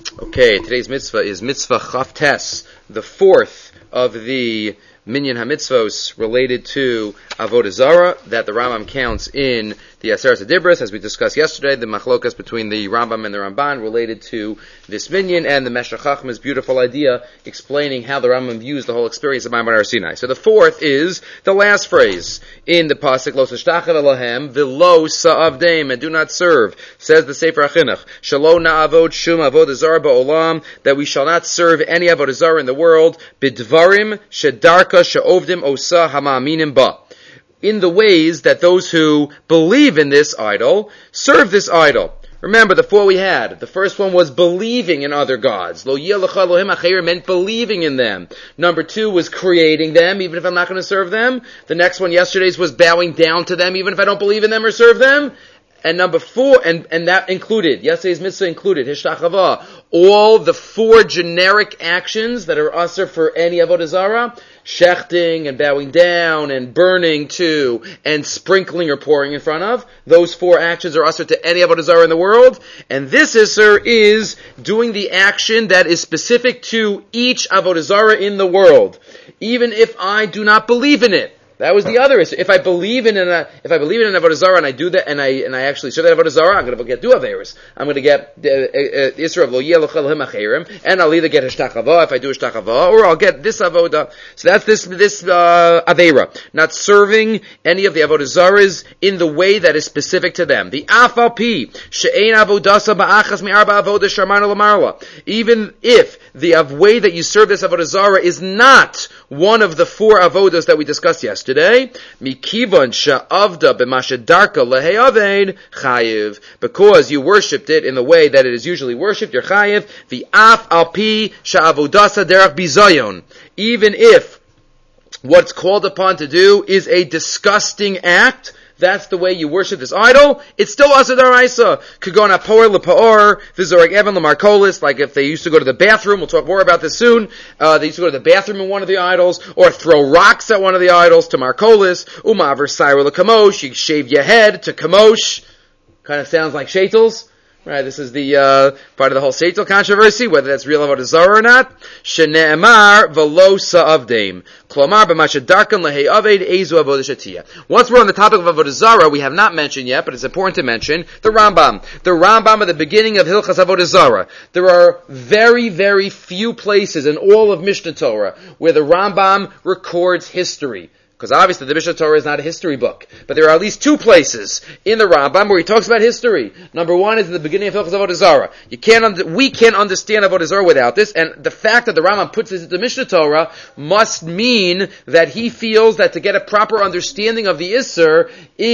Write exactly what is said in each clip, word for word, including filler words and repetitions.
Okay, today's mitzvah is mitzvah Chavtes, the fourth of the Minyan HaMitzvos related to Avodah Zarah that the Rambam counts in the Aseret HaDibros, as we discussed yesterday, the machlokas between the Rambam and the Ramban related to this Minyan, and the Meshech Chachma's beautiful idea explaining how the Rambam views the whole experience of Ma'amad Har Sinai. So the fourth is the last phrase in the pasuk, Lo Tishtachav Elohem v'lo sa'avdeim, and do not serve, says the Sefer HaChinuch, Shelo na'avod shum avodah zarah ba'olam, that we shall not serve any avodah zarah in the world, bidvarim shedarka she'ovdim osa hama'aminim ba, in the ways that those who believe in this idol serve this idol. Remember the four we had. The first one was believing in other gods. Lo yeh lecha Elohim acher meant believing in them. Number two was creating them, even if I'm not going to serve them. The next one, yesterday's, was bowing down to them, even if I don't believe in them or serve them. And number four, and, and that included, yesterday's mitzvah included, hishtachava, all the four generic actions that are usher for any avodah zarah, shechting and bowing down and burning to and sprinkling or pouring in front of. Those four actions are usher to any avodah zarah in the world. And this isser is doing the action that is specific to each avodah zarah in the world, even if I do not believe in it. That was the other issue. If I believe in an, if I believe in an avodah zarah and I do that, and I and I actually serve that avodah zarah, I'm going to get two averos. I'm going to get the isra of lo yeh lecha Elohim acherim, and I'll either get hishtachava if I do hishtachava, or I'll get this avodah. So that's this this uh, avera, not serving any of the avodah zarahs in the way that is specific to them. The afal pi she'ein avodasa ba'achas mi'arba avodah sharmanu lamarla. Even if the way that you serve this avodah zarah is not one of the four avodas that we discussed yesterday. Today, mikivan sha'avda b'mashadarka leheyavein chayiv, because you worshipped it in the way that it is usually worshipped, you're chayiv. The af alpi sha'avodasa derech bizayon, even if what's called upon to do is a disgusting act, that's the way you worship this idol, it's still asur d'oraisa. Kagon ha'poer le'pa'or, v'zorek even l'markolis, like if they used to go to the bathroom, we'll talk more about this soon, uh, they used to go to the bathroom in one of the idols, or throw rocks at one of the idols to markolis, u'maver saira l'kamosh, you shave your head to kamosh, kind of sounds like shetels. Right, this is the uh, part of the whole Seitel controversy, whether that's real avodah zarah or not. Shene'emar v'lo sa'avdeim. Klomar b'mashadarkan lehei aved ezu avodah shatiyah. Once we're on the topic of avodah zarah, we have not mentioned yet, but it's important to mention, the Rambam. The Rambam at the beginning of Hilchas Avodah Zarah. There are very, very few places in all of Mishnah Torah where the Rambam records history. Because obviously the Mishnah Torah is not a history book. But there are at least two places in the Rambam where he talks about history. Number one is at the beginning of Hilchos Avodah Zarah. You can't under, we can't understand Avodah Zarah without this, and the fact that the Rambam puts this into Mishnah Torah must mean that he feels that to get a proper understanding of the Isser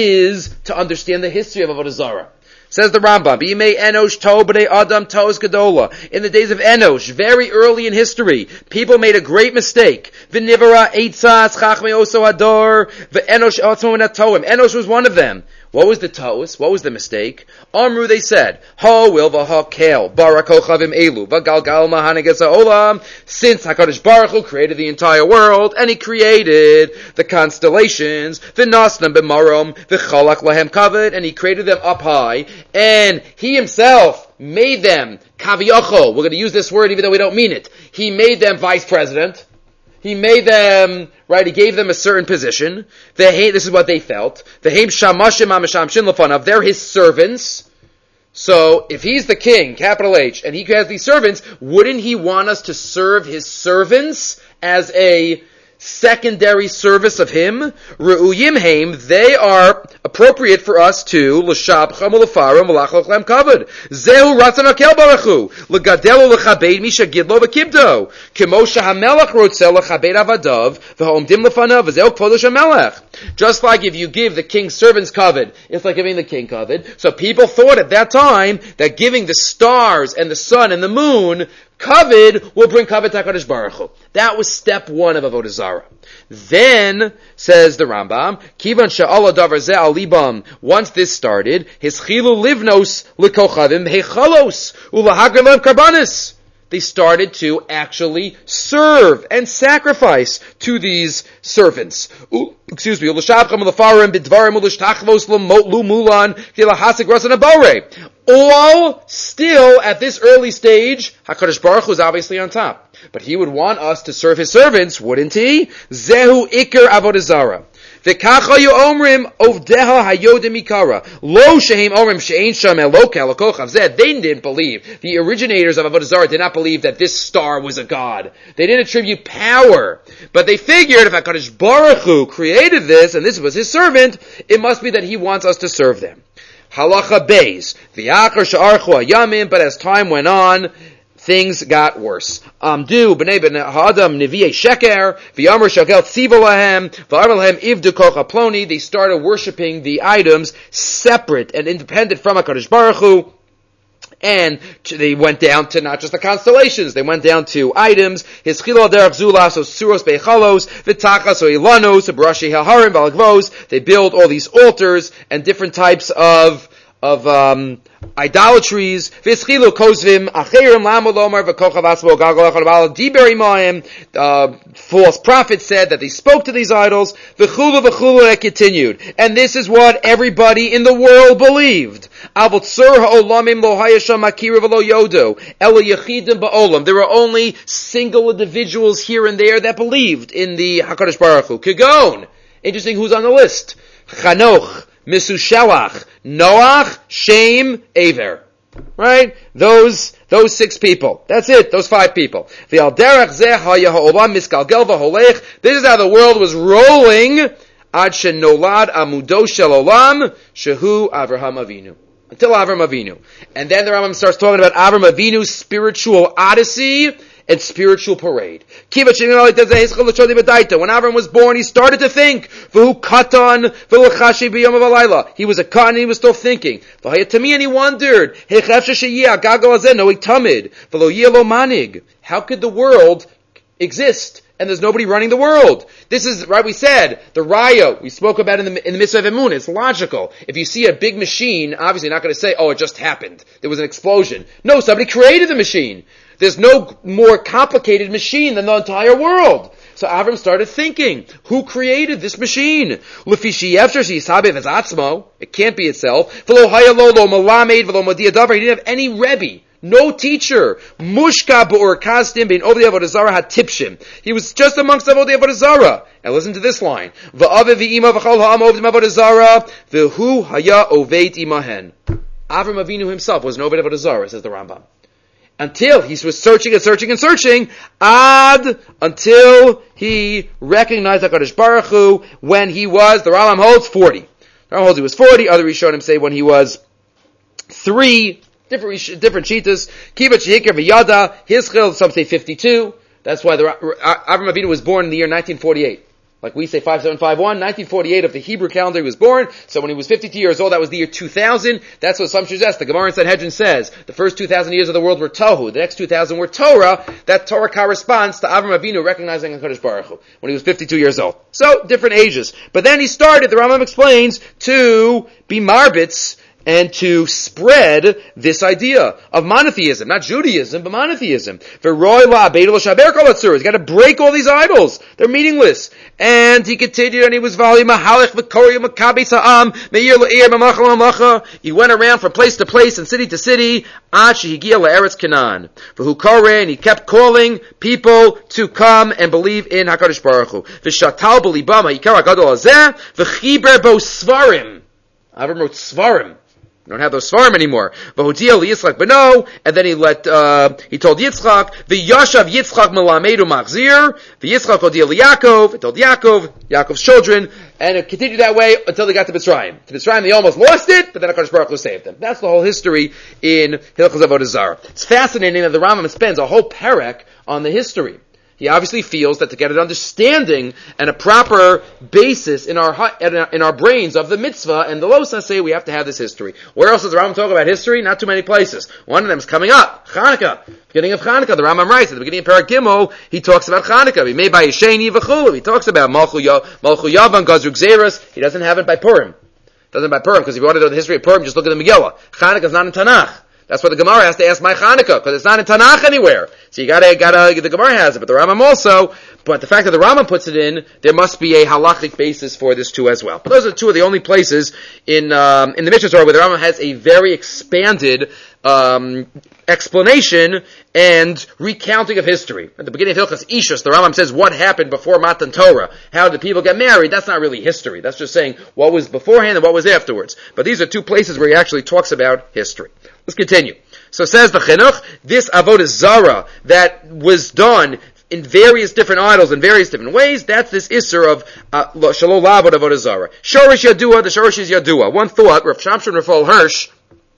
is to understand the history of Avodah Zarah. Says the Rambam, B'yimei Enosh to b'nei Adam to'os gedola. In the days of Enosh, very early in history, people made a great mistake. V'nivara eitzas chachmei oso hador v'Enosh otzmo minatoim. Enosh was one of them. What was the to'os? What was the mistake? Amru, they said, Ho will v'ha kel barakochavim elu v'galgal mahanigas ha'olam. Since HaKadosh Baruch Hu created the entire world, and He created the constellations, v'nasnam b'marom v'chalak lahem kavod, and He created them up high, and He Himself made them kaviyachol. We're going to use this word even though we don't mean it. He made them vice president. He made them, right, he gave them a certain position. This is what they felt. They're His servants. So, if He's the king, capital H, and He has these servants, wouldn't He want us to serve His servants as a secondary service of Him? Re'uyim heim, they are appropriate for us to l'shabcham u'lefarim u'lachlochlem kavod. Zehu ratzon hakel baruchu l'gadel u'lechabed misha gidlo v'kibdo kemo shehamelech rotzeh l'chabed avadav v'ha'omdim lefanav v'zehu kvodosh hamelech. Just like if you give the king's servants kavod, it's like giving the king kavod. So people thought at that time that giving the stars and the sun and the moon kavod will bring kavod to HaKadosh Baruch Hu. That was step one of Avodah Zarah. Then, says the Rambam, Kivan she'ala davar zeh al libam, once this started, his chilu livnos l'kochavim hechalos u'lahagrim lev karbanis. They started to actually serve and sacrifice to these servants. Excuse me. All still at this early stage, HaKadosh Baruch Hu is obviously on top. But he would want us to serve his servants, wouldn't he? Zehu Iker Avodah Zarah. V'kacha yo'omrim ovdeha hayodim ikara. Lo shehem omrim she'ein sham elok elokol chavzeh. They didn't believe. The originators of Avodah Zarah did not believe that this star was a god. They didn't attribute power. But they figured if HaKadosh Baruch Hu created this, and this was his servant, it must be that he wants us to serve them. Halacha Beis. V'yachar sha'archu hayamim. But as time went on, things got worse. Amdu b'nei ben ha'adam nevi'ei sheker v'yamar shakel tziva lahem v'amar lahem ivdu kol chaploni. They started worshiping the items separate and independent from HaKadosh Baruch Hu. And they went down to not just the constellations, they went down to items, his chilo derech zula, so suros beichalos, v'tachas, so ilanos, b'rashi haharim, v'alagvos. They build all these altars and different types of of um, idolatries. V'schilu kozvim acherim lamolomar v'kochav asmo gagalachal diberi moim. False prophets said that they spoke to these idols. V'chulu v'chulu, it continued. And this is what everybody in the world believed. Avotzur ha'olamim lo hayasham akira v'lo yodo ela yechidim ba'olam. There were only single individuals here and there that believed in the HaKadosh Baruch Hu. Kigon. Interesting who's on the list. Chanoch, Mesushelach, Noach, Shem, Aver. Right? Those, those six people. That's it. Those five people. This is how the world was rolling. Ad shenolad amudo shel olam shehu Avraham Avinu. Until Avram Avinu. And then the Rambam starts talking about Avram Avinu's spiritual odyssey and spiritual parade. When Avram was born, he started to think. He was a cut and he was still thinking. And he wondered, how could the world exist and there's nobody running the world? This is, right, we said, the raya, we spoke about in the, in the mitzvah of Emunah, it's logical. If you see a big machine, obviously you're not going to say, oh, it just happened. There was an explosion. No, somebody created the machine. There's no more complicated machine than the entire world. So Avram started thinking, who created this machine? It can't be itself. He didn't have any Rebbe. No teacher. Mushka b'or kasdim bein ovdei avodah zarah hatipshim. He was just amongst ovdei avodah zarah. And listen to this line. V'ave v'ima v'chol ha'am ovdim avodah zarah v'hu haya oveit imahen. Avram Avinu himself was an ovdei avodah zarah, says the Rambam. Until he was searching and searching and searching, ad, until he recognized HaKadosh Baruch Hu when he was, the Rambam holds, forty. The Rambam holds he was forty, other Rishonim say when he was three, different different cheetahs. Kibbutz Yikar v'Yada, Hischil, some say fifty-two. That's why the Avram Avinu was born in the year nineteen forty-eight. Like we say five seven five one, nineteen forty-eight of the Hebrew calendar he was born. So when he was fifty-two years old, that was the year two thousand. That's what some suggest. The Gemara in Sanhedrin says the first two thousand years of the world were Tohu. The next two thousand were Torah. That Torah corresponds to Avram Avinu recognizing HaKadosh Baruch Hu when he was fifty-two years old. So different ages. But then he started, the Rambam explains, to be marbitz and to spread this idea of monotheism, not Judaism, but monotheism. He's got to break all these idols. They're meaningless. And he continued, and he was He went around from place to place and city to city, and he kept calling people to come and believe in HaKadosh Baruch Hu. Avram wrote Svarim. We don't have those Svarim anymore. V'hodia liYitzchak beno, and then he let, uh, he told Yitzchak, v'yashav Yitzchak melamedu machzir, v'Yitzchak hodia liYaakov, he told Yaakov, Yaakov's children, and it continued that way until they got to Mitzrayim. To Mitzrayim they almost lost it, but then HaKadosh Baruch Hu saved them. That's the whole history in Hilchos Avodah Zarah. It's fascinating that the Rambam spends a whole perek on the history. He obviously feels that to get an understanding and a proper basis in our in our brains of the mitzvah and the Los say we have to have this history. Where else does the Rambam talk about history? Not too many places. One of them is coming up, Chanukah. Beginning of Chanukah, the Rambam writes at the beginning of Perek Gimel, he talks about Chanukah. He made by Yesheni v'chulu. He talks about Malchu Yavan Gazru Gzeras. He doesn't have it by Purim. Doesn't by Purim because if you want to know the history of Purim, just look at the Megillah. Chanukah is not in Tanakh. That's why the Gemara has to ask my Chanukah, because it's not in Tanakh anywhere. So you gotta, gotta, the Gemara has it, but the Rambam also, but the fact that the Rambam puts it in, there must be a halachic basis for this too as well. But those are two of the only places in, um, in the Mishnah Torah where the Rambam has a very expanded, um, explanation and recounting of history. At the beginning of Hilchas Ishus, the Rambam says what happened before Matan Torah. How did people get married? That's not really history. That's just saying what was beforehand and what was afterwards. But these are two places where he actually talks about history. Let's continue. So says the Chinuch, this Avodah Zara that was done in various different idols in various different ways, that's this Isser of Shalom Lavod Avodah Zara. Shorish Yadua, the Shorish is Yadua. One thought, Rav Shamshon Rafal Hirsch,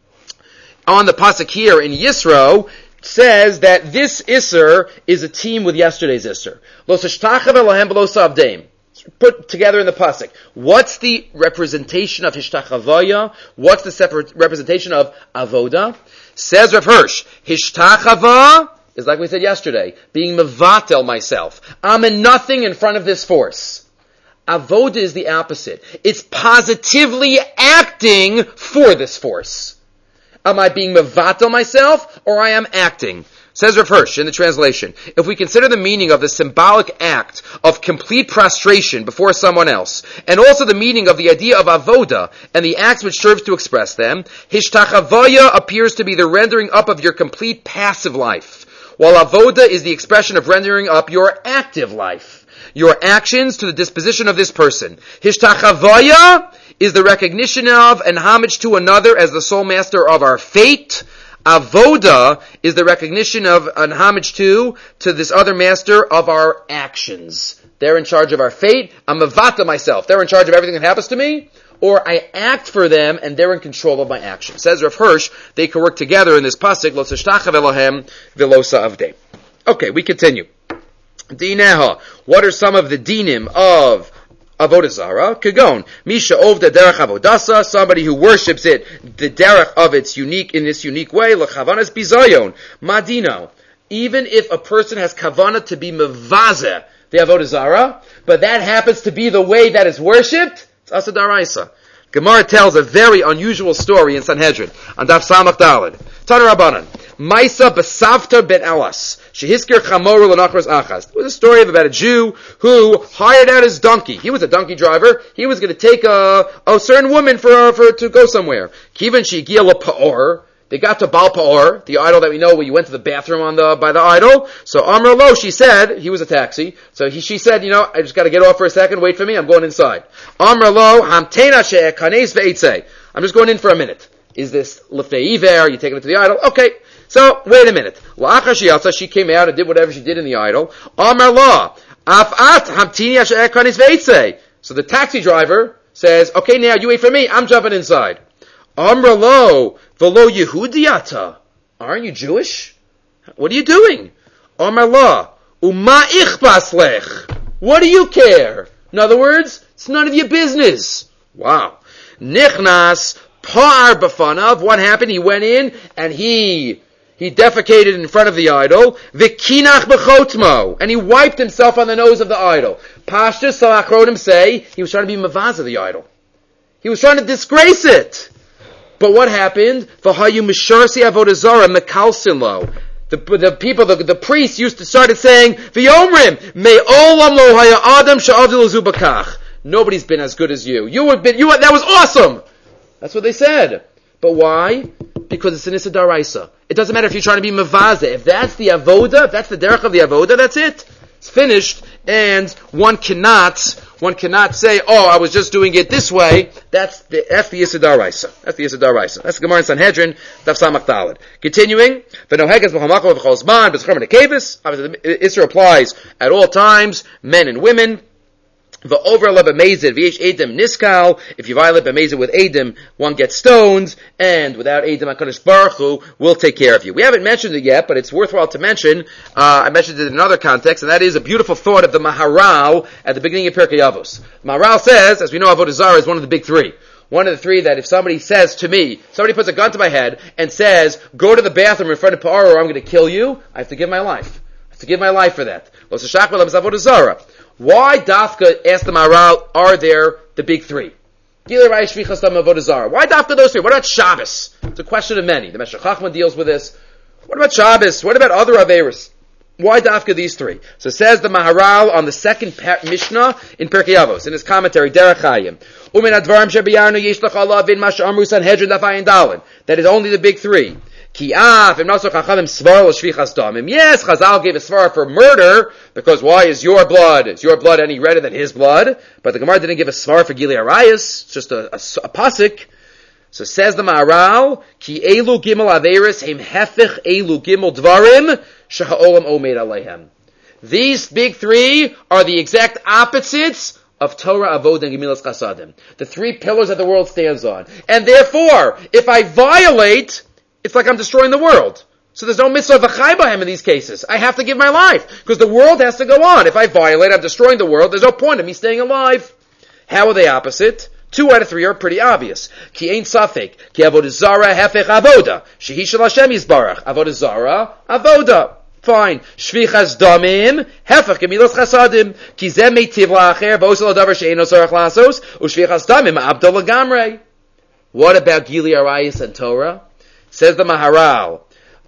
on the pasuk here in Yisro, says that this Isser is a team with yesterday's Isser. Lo sashtachav Elohem b'lo savdeim. Put together in the pasuk. What's the representation of Hishtachavaya? What's the separate representation of Avoda? Says Rav Hirsch, Hishtachava is like we said yesterday, being mevatel myself. I'm in nothing in front of this force. Avoda is the opposite. It's positively acting for this force. Am I being mevatel myself, or I am acting? Says Rav Hirsch in the translation, if we consider the meaning of the symbolic act of complete prostration before someone else, and also the meaning of the idea of avoda, and the acts which serves to express them, hishtachavaya appears to be the rendering up of your complete passive life, while avoda is the expression of rendering up your active life, your actions to the disposition of this person. Hishtachavaya is the recognition of and homage to another as the sole master of our fate. Avoda is the recognition of and homage to, to this other master of our actions. They're in charge of our fate. I'm mavata myself. They're in charge of everything that happens to me. Or I act for them and they're in control of my actions. Says Rav Hirsch, they can work together in this pasuk, Lo tishtachave Elohem v'lo sa'avdei. Okay, we continue. Dineha. What are some of the dinim of Avodah Zara? Kagon. Misha ovda derech avodasa, somebody who worships it, the derech of its unique, in this unique way, l'chavanas bizayon. Madino. Even if a person has kavana to be mevazeh, the Avodah Zara, but that happens to be the way that is worshipped, it's asa daraisa. Gemara tells a very unusual story in Sanhedrin, on Daf Samach Daled. Tana Rabbanan. Maisa Besavta ben Elas. Shehiskir Chamoru L'Nachras Achas. It was a story of about a Jew who hired out his donkey. He was a donkey driver. He was going to take a, a certain woman for, uh, for to go somewhere. Kivan Shegiya L'Pa'or. They got to Baal Pa'or, the idol that we know where you went to the bathroom on the by the idol. So Amr Lo, she said, he was a taxi. So he, she said, you know, I just got to get off for a second. Wait for me. I'm going inside. Amr Lo, Hamtena She'ekanes Ve'etzei. I'm just going in for a minute. Is this Lefnei Iver? Are you taking it to the idol? Okay. So, wait a minute. La'achar she'yatza, she came out and did whatever she did in the idol. Amar la, af'at hamtini asher ekanis ve'etzei. So the taxi driver says, okay, now you wait for me, I'm jumping inside. Amar lo, v'lo Yehudiyata. Aren't you Jewish? What are you doing? Amar la, uma ichbas lech. What do you care? In other words, it's none of your business. Wow. Nichnas Pa'ar b'fanav, what happened? He went in and he he defecated in front of the idol. V'kinach b'chotmo, and he wiped himself on the nose of the idol. Pashtus Salachronim say he was trying to be mavaz of the idol. He was trying to disgrace it. But what happened? V'hayu misharsi avodah zara mekalsin lo. The, the people, the, the priests used to started saying, V'yomrim me olam lo haya adam sha'avdil zubakach. Nobody's been as good as you. You have been. You that was awesome. That's what they said. But why? Because it's an Issa Daraisa. It doesn't matter if you're trying to be Mavazeh. If that's the Avoda, if that's the Derech of the Avoda, that's it. It's finished, and one cannot, one cannot say, oh, I was just doing it this way. That's the, that's the Issa Daraisa. That's the Issa Daraisa. That's the Gemara in Sanhedrin, Daf Samach Daled. Continuing, V'nohegas b'chamachav v'chosman, b'scharm and kevis. Obviously, the Issa applies at all times, men and women. The overlap b'mezid v'yesh edem niskal. If you violate b'mezid with edem, one gets stoned, and without edem, HaKadosh Baruch Hu will take care of you. We haven't mentioned it yet, but it's worthwhile to mention. Uh, I mentioned it in another context, and that is a beautiful thought of the Maharal at the beginning of Pirkei Avos. Maharal says, as we know, Avodah Zarah is one of the big three. One of the three that if somebody says to me, somebody puts a gun to my head and says, go to the bathroom in front of Pa'ar or I'm going to kill you, I have to give my life. I have to give my life for that. Lo Avodah Zarah. Why Dafka asked the Maharal, are there the big three? Gilui Arayis, Shvichas Dam, Avodah Zarah. Why dafka those three? What about Shabbos? It's a question of many. The Meshech Chochmah deals with this. What about Shabbos? What about other Averis? Why dafka these three? So says the Maharal on the second par- Mishnah in Pirkei Avos, in his commentary, Derech Hayim. Umin advarim shebiyarnu yesh l'chalav in mash amru Sanhedrin daf ayin dalin. That is only the big three. Ki af, im naso chachamim svar l'shvichas damim. Yes, Chazal gave a svar for murder, because why is your blood, is your blood any redder than his blood? But the Gemara didn't give a svar for Gilui Arayis, it's just a, a, a pasuk. So says the Maharal, Ki elu gimel averis heim hefich elu gimel dvarim sheha'olam omed aleihem. These big three are the exact opposites of Torah, Avodah, and Gemilas Chasadim. The three pillars that the world stands on. And therefore, if I violate, it's like I'm destroying the world. So there's no mitzvah v'chai b'hem in these cases. I have to give my life, because the world has to go on. If I violate, I'm destroying the world. There's no point in me staying alive. How are they opposite? Two out of three are pretty obvious. Ki ein safek, ki avodah zara hefech avoda. Shehi shel Hashem yisbarach. Avodah zara, avoda. Fine. Shvichas damim, hefech gemilas chasadim. Ki zeh meitiv la'acher, v'osel adavar she'eino tzarech lasos, u'shvichas damim abdol lagamrei. What about Gilui Arayis and Torah? Says the Maharal,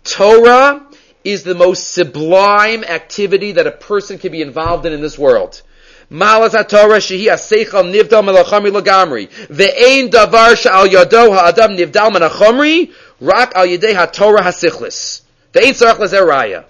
Torah is the most sublime activity that a person can be involved in in this world. Malas HaTorah shehi aseichel nivdal melachamri lagamri. Ve'ein davar she'al yado ha'adam nivdal melachamri rak al yedei HaTorah hasichlis. Ve'ein tzarech lezer raya.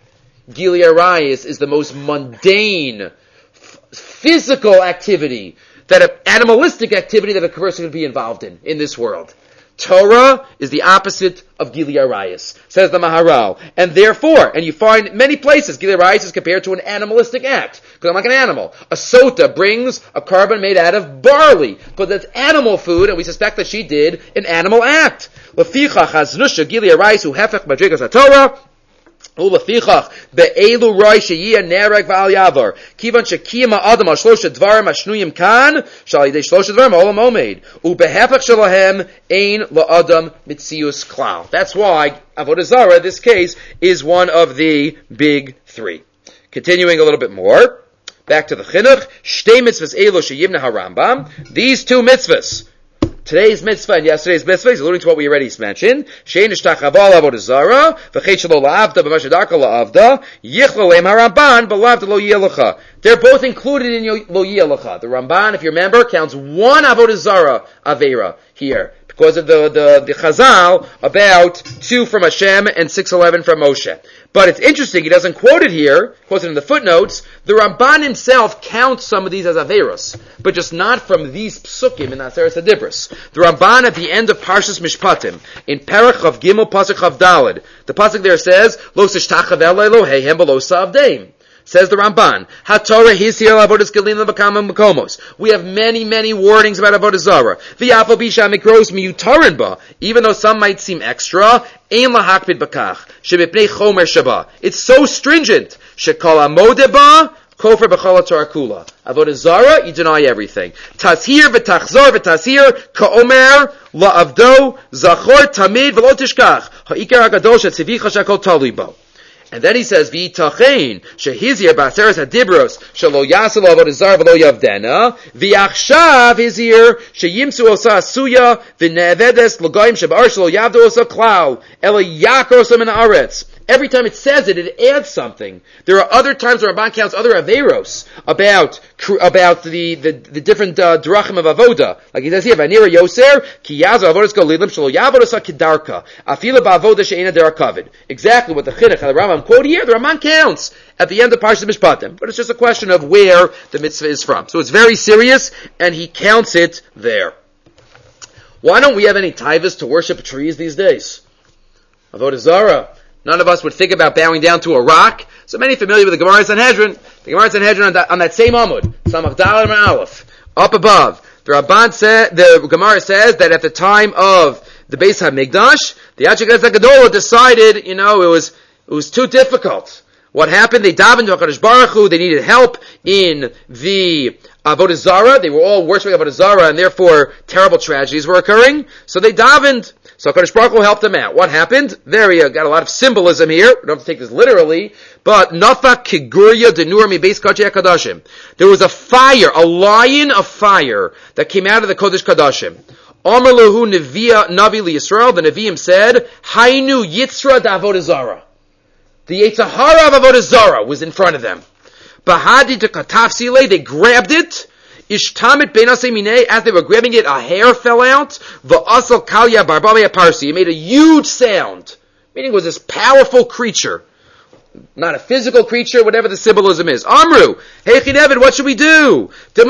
Gilui Arayis is the most mundane, f- physical activity, that an animalistic activity that a person can be involved in, in this world. Torah is the opposite of Gilui Arayis, says the Maharal. And therefore, and you find many places, Gilui Arayis is compared to an animalistic act, because I'm like an animal. A sota brings a carbon made out of barley, because that's animal food, and we suspect that she did an animal act. Lefichach haznusha Gilui Arayis hu hefech madrigas haTorah, Ulefichach be'elu roi sheyia nereg v'al yavar kivan shekiyam ha'adam al shlosha dvarim ashnuyim kan shal yidei shlosha dvarim olam omeid ubehefach shalahem ein la'adam mitzius klal. That's why Avodah Zarah, this case, is one of the big three. Continuing a little bit more, back to the chinuch, shtei mitzvahs elu sheyivna harambam. These two mitzvahs, today's mitzvah and yesterday's mitzvah, is alluding to what we already mentioned. Shein ishtachavah la'avodah zara, v'chet shelo la'avda, b'mashadarka la'avda, yichla le'em haramban, b'lavda lo yielacha. They're both included in lo yielacha. The Ramban, if you remember, counts one avodah zara avera here, because of the, the, the Chazal about two from Hashem and six eleven from Moshe. But it's interesting, he doesn't quote it here, quotes it in the footnotes. The Ramban himself counts some of these as Averos, but just not from these psukim in Aseret HaDibros. The Ramban at the end of Parshas Mishpatim, in Perach of Gimel Pasuk Chav Daled, the Pasuk there says, Lo sishtachav elei Elohehem b'lo sa'avdeim. Says the Ramban, HaTorah his here avodas gelin lebakam makomos. We have many, many warnings about avodah zara. V'yafal bisha mikros miyutarin ba. Even though some might seem extra, ein lahakpid bakach. Shebipnei chomer shaba. It's so stringent. Shekol amode ba, kofer b'chol haTorah kula. Avodah zara, you deny everything. Tazhir v'tachzor v'tazhir ka'omer la'avdo zachor tamid v'lo tishkach. Ha'ikar ha'gadol she'tzivicha shekol talui bo. And then he says, V'yitachein shehizir ba'aseres hadibros shelo yasel avodah zara v'lo yavdena v'yachshav hizir sheyimsu osa asuya v'nevedes l'goyim shebar shelo yavdo osa klal ela yakos min haaretz. Every time it says it, it adds something. There are other times where Ramban counts other averos about about the the, the different uh, drachim of avoda. Like he says here, "Vanira yoser ki yazo avodas golilim shelo yavodas kidarka afila ba'avoda she'ena derakavid." Exactly what the chinuch and the Rambam quote here. The Ramban counts at the end of Parshas Mishpatim, but it's just a question of where the mitzvah is from. So it's very serious, and he counts it there. Why don't we have any taivas to worship trees these days? Avodah Zarah. None of us would think about bowing down to a rock. So many familiar with the Gemara Sanhedrin. The Gemara Sanhedrin on that, on that same Amud, Samach Daled and Aleph, up above. The Rabban said, the Gemara says that at the time of the Beis HaMikdash, the Achik HaGadol decided, you know, it was it was too difficult. What happened? They davened to HaKadosh Baruch Hu. They needed help in the Avodah Zarah. They were all worshiping Avodah Zarah, and therefore terrible tragedies were occurring. So they davened. So HaKadosh Baruch Hu helped them out. What happened? There you got a lot of symbolism here. We don't have to take this literally. But Nafa Kigurya Denur Mi Beis Kodshei HaKadoshim. There was a fire, a lion of fire that came out of the Kodesh Kodashim. Amar Lahu Neviah Navi Yisrael. The Nevi'im said, Hainu Yitzra D'Avodah Zarah. The Yetzer Hara of Avodah Zarah was in front of them. Bahadi to Katafsile, they grabbed it. Ishtamit Benasei Minei, as they were grabbing it, a hair fell out. Va'asal Kalya Barbabaya Parsi. It made a huge sound. Meaning it was this powerful creature. Not a physical creature, whatever the symbolism is. Amru, hey Chinevid, what should we do? Maybe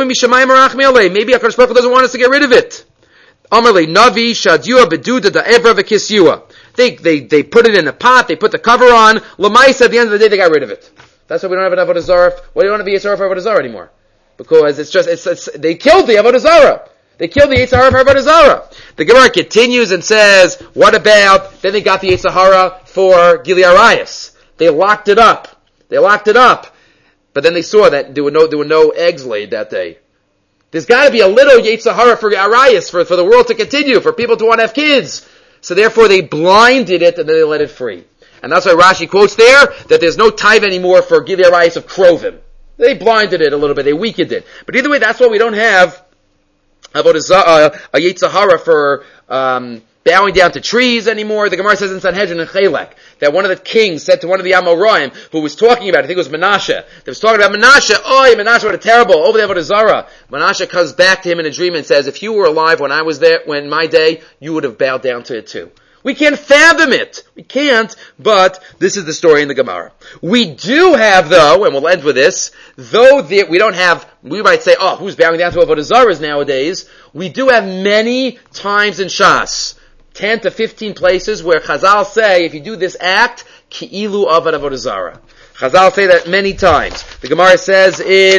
HaKadosh Baruch Hu doesn't want us to get rid of it. Amrle Navi Shadyua Beduda Da'evra V'Kisyua. They they they put it in a pot. They put the cover on. Lamaisa, at the end of the day, they got rid of it. That's why we don't have an Avodah Zarah. Why do you want to be Yetzer Hara for Avodah Zarah anymore? Because it's just it's, it's they killed the Avodah Zarah. They killed the Yetzer Hara for Avodah Zarah. The Gemara continues and says, what about then they got the Yetzer Hara for Gilui Arayos? They locked it up. They locked it up. But then they saw that there were no there were no eggs laid that day. There's got to be a little Yetzer Hara for Arayos, for, for the world to continue, for people to want to have kids. So therefore they blinded it and then they let it free. And that's why Rashi quotes there that there's no tithe anymore for Gilui Arayos of Krovim. They blinded it a little bit, they weakened it. But either way, that's why we don't have about a, uh, a Yetzer Hara for um, bowing down to trees anymore. The Gemara says in Sanhedrin and Chelek that one of the kings said to one of the Amoraim who was talking about, I think it was Menashe, they was talking about Menashe, oh, Menashe, what a terrible, over there, Avodah Zarah. Menashe comes back to him in a dream and says, if you were alive when I was there, when my day, you would have bowed down to it too. We can't fathom it. We can't, but this is the story in the Gemara. We do have, though, and we'll end with this, though the, we don't have, we might say, oh, who's bowing down to Avodah Zarahs nowadays? We do have many times in Shas, ten to fifteen places where Chazal say, if you do this act, ki'ilu avad Avodah Zarah. Chazal say that many times. The Gemara says in,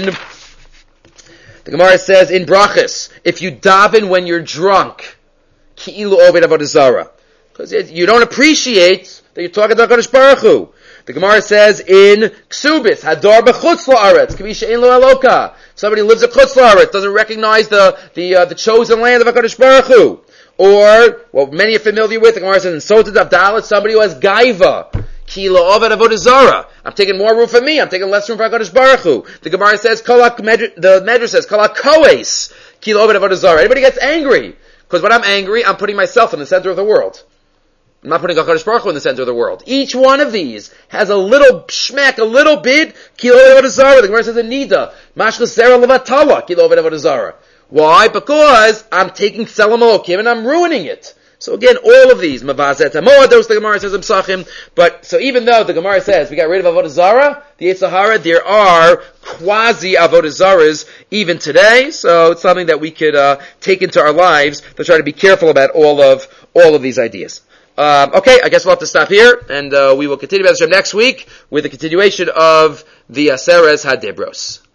the Gemara says in Brachas, if you daven when you're drunk, ki'ilu avad Avodah Zarah. Because you don't appreciate that you're talking to HaKadosh Baruch Hu. The Gemara says in Ksubis, Hadar b'chutz la'aretz, k'vi she'en lo aloka. Somebody lives at chutz la'aretz, doesn't recognize the the uh, the chosen land of HaKadosh Baruch Hu. Or, what many are familiar with, the Gemara says in Sotah Daf Dalet, somebody who has gaiva, ki lo avad Avodah Zarah. I'm taking more room for me, I'm taking less room for HaKadosh Baruch Hu. The Gemara says, Kolak, the Medrash says, Kolak koes, ki lo avad Avodah Zarah. Anybody gets angry. Because when I'm angry, I'm putting myself in the center of the world. I'm not putting HaKadosh Baruch Hu in the center of the world. Each one of these has a little shmek, a little bit, ki lo avad Avodah Zarah. The Gemara says in Nida, mashchus zera levatala, ki lo avad Avodah Zarah. Why? Because I'm taking Tselem Elokim and I'm ruining it. So again, all of these, Mavazet Hamoados, the Gemara says in Psachim, but, so even though the Gemara says we got rid of Avodah Zarah, the Yetzer Hara, there are quasi Avodah Zarahs even today, so it's something that we could, uh, take into our lives to try to be careful about all of, all of these ideas. Um, okay, I guess we'll have to stop here, and, uh, we will continue about this next week with the continuation of the Aseres HaDibros.